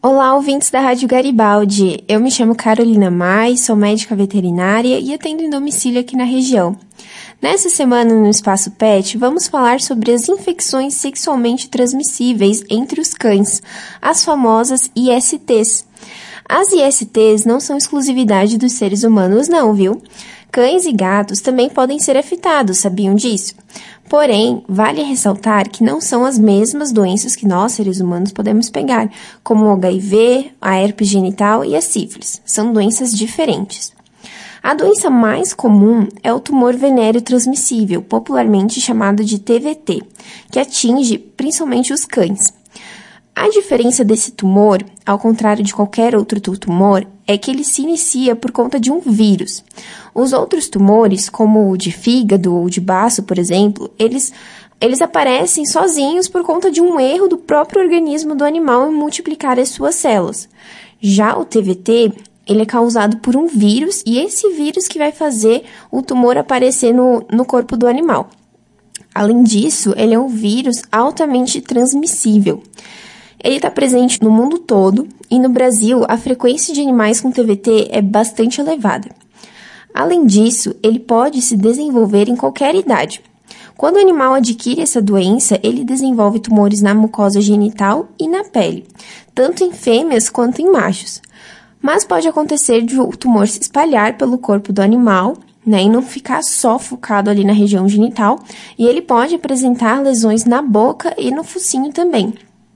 Olá, ouvintes da Rádio Garibaldi. Eu me chamo Carolina Mais, sou médica veterinária e atendo em domicílio aqui na região. Nessa semana, no Espaço Pet, vamos falar sobre as infecções sexualmente transmissíveis entre os cães, as famosas ISTs. As ISTs não são exclusividade dos seres humanos não, viu? Cães e gatos também podem ser afetados, sabiam disso? Porém, vale ressaltar que não são as mesmas doenças que nós, seres humanos, podemos pegar, como o HIV, a herpes genital e a sífilis. São doenças diferentes. A doença mais comum é o tumor venéreo transmissível, popularmente chamado de TVT, que atinge principalmente os cães. A diferença desse tumor, ao contrário de qualquer outro tumor, é que ele se inicia por conta de um vírus. Os outros tumores, como o de fígado ou de baço, por exemplo, eles aparecem sozinhos por conta de um erro do próprio organismo do animal em multiplicar as suas células. Já o TVT, ele é causado por um vírus e esse vírus que vai fazer o tumor aparecer no corpo do animal. Além disso, ele é um vírus altamente transmissível. Ele está presente no mundo todo e no Brasil a frequência de animais com TVT é bastante elevada. Além disso, ele pode se desenvolver em qualquer idade. Quando o animal adquire essa doença, ele desenvolve tumores na mucosa genital e na pele, tanto em fêmeas quanto em machos. Mas pode acontecer de o tumor se espalhar pelo corpo do animal, e não ficar só focado ali na região genital, e ele pode apresentar lesões na boca e no focinho também.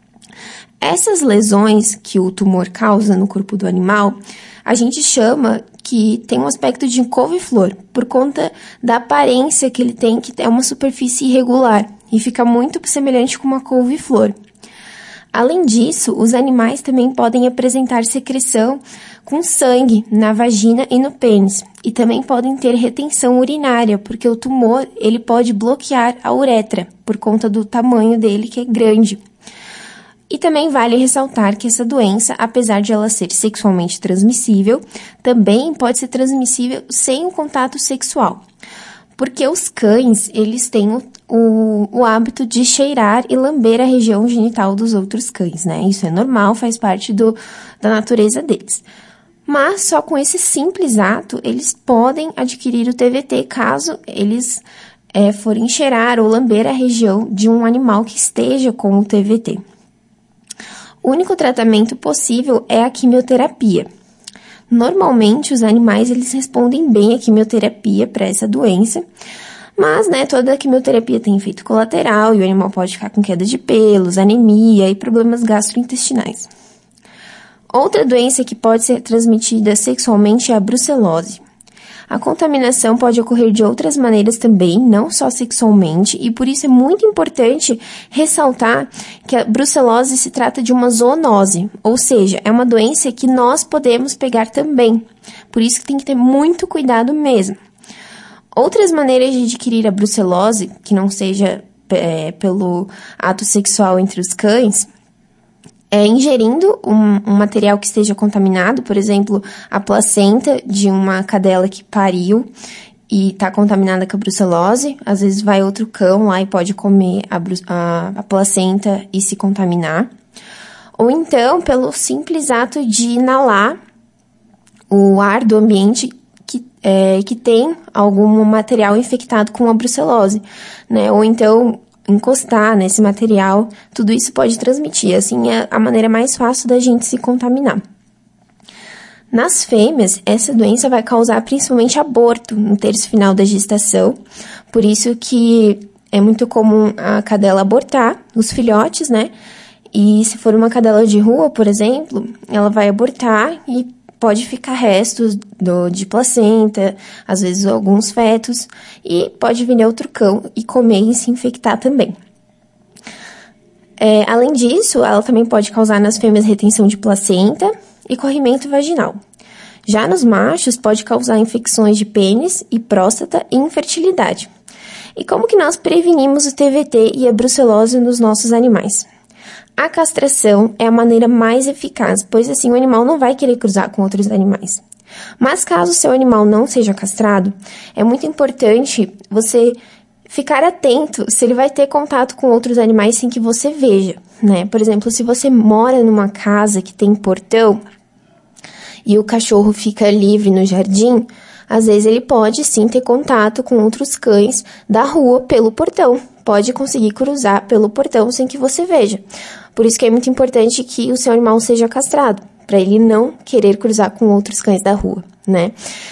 Essas lesões que o tumor causa no corpo do animal, a gente chama que tem um aspecto de couve-flor, por conta da aparência que ele tem, que é uma superfície irregular, e fica muito semelhante com uma couve-flor. Além disso, os animais também podem apresentar secreção com sangue na vagina e no pênis, e também podem ter retenção urinária, porque o tumor ele pode bloquear a uretra, por conta do tamanho dele, que é grande. E também vale ressaltar que essa doença, apesar de ela ser sexualmente transmissível, também pode ser transmissível sem o contato sexual. Porque os cães, eles têm o hábito de cheirar e lamber a região genital dos outros cães, né? Isso é normal, faz parte da natureza deles. Mas só com esse simples ato, eles podem adquirir o TVT caso eles forem cheirar ou lamber a região de um animal que esteja com o TVT. O único tratamento possível é a quimioterapia. Normalmente, os animais eles respondem bem à quimioterapia para essa doença, mas toda a quimioterapia tem efeito colateral e o animal pode ficar com queda de pelos, anemia e problemas gastrointestinais. Outra doença que pode ser transmitida sexualmente é a brucelose. A contaminação pode ocorrer de outras maneiras também, não só sexualmente, e por isso é muito importante ressaltar que a brucelose se trata de uma zoonose, ou seja, é uma doença que nós podemos pegar também, por isso que tem que ter muito cuidado mesmo. Outras maneiras de adquirir a brucelose, que não seja pelo ato sexual entre os cães, ingerindo um material que esteja contaminado, por exemplo, a placenta de uma cadela que pariu e está contaminada com a brucelose. Às vezes vai outro cão lá e pode comer a placenta e se contaminar. Ou então, pelo simples ato de inalar o ar do ambiente que tem algum material infectado com a brucelose, né? Ou então encostar nesse material, tudo isso pode transmitir, assim é a maneira mais fácil da gente se contaminar. Nas fêmeas, essa doença vai causar principalmente aborto no terço final da gestação, por isso que é muito comum a cadela abortar os filhotes, né? E se for uma cadela de rua, por exemplo, ela vai abortar e pode ficar restos de placenta, às vezes alguns fetos, e pode vir outro cão e comer e se infectar também. Além disso, ela também pode causar nas fêmeas retenção de placenta e corrimento vaginal. Já nos machos, pode causar infecções de pênis e próstata e infertilidade. E como que nós prevenimos o TVT e a brucelose nos nossos animais? A castração é a maneira mais eficaz, pois assim o animal não vai querer cruzar com outros animais. Mas caso o seu animal não seja castrado, é muito importante você ficar atento se ele vai ter contato com outros animais sem que você veja. né? Por exemplo, se você mora numa casa que tem portão e o cachorro fica livre no jardim, às vezes ele pode sim ter contato com outros cães da rua pelo portão. Pode conseguir cruzar pelo portão sem que você veja. Por isso que é muito importante que o seu animal seja castrado, para ele não querer cruzar com outros cães da rua, né?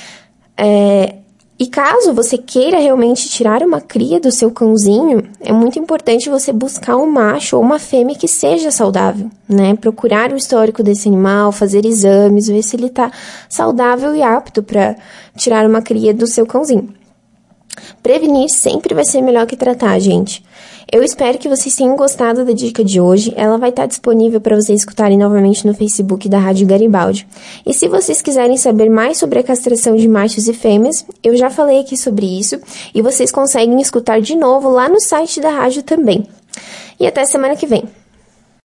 E caso você queira realmente tirar uma cria do seu cãozinho, é muito importante você buscar um macho ou uma fêmea que seja saudável, né? Procurar o histórico desse animal, fazer exames, ver se ele está saudável e apto para tirar uma cria do seu cãozinho. Prevenir sempre vai ser melhor que tratar, gente. Eu espero que vocês tenham gostado da dica de hoje. Ela vai estar disponível para vocês escutarem novamente no Facebook da Rádio Garibaldi. E se vocês quiserem saber mais sobre a castração de machos e fêmeas, eu já falei aqui sobre isso e vocês conseguem escutar de novo lá no site da rádio também. E até semana que vem.